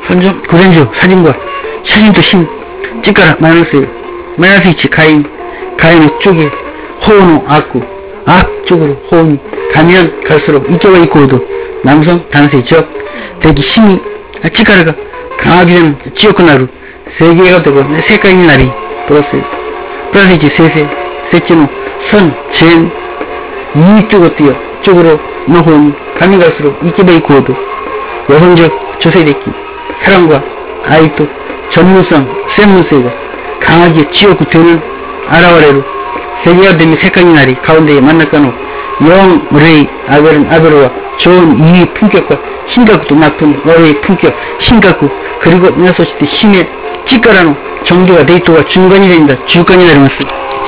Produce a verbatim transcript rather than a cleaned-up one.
선정 구련주 사진과 사진도 신 찌까라 마이너스 마이너스 이치 가인 가인의 쪽에 호은호 악구 악 쪽으로 호은이 가면 갈수록 이쪽가 있고도 남성 단세 지역 대기 힘이 찌까라가 강하게 되는 지역구나루 세계가 되고 색깔이 날이 플러스 플러스 이치 세세 셋째는 선, 젠 이쪽으로 뛰어 쪽으로 노혼이 가면 갈수록 이쪽가 있고도 여성적 조세대기 사랑과 아이도 전문성 센문세가 강하게 지역구 되는 아라와레로 세계가 되면 색깔이 날이 가운데에 만나까노 영, 레이, 아벨은 아벨과 좋은 이의 품격과 신각구도 나쁜 어레의 품격, 신각구 그리고 녀소시대 힘의 찌까라노 정도가 데이터가 중간이 된다 주간이 내리면서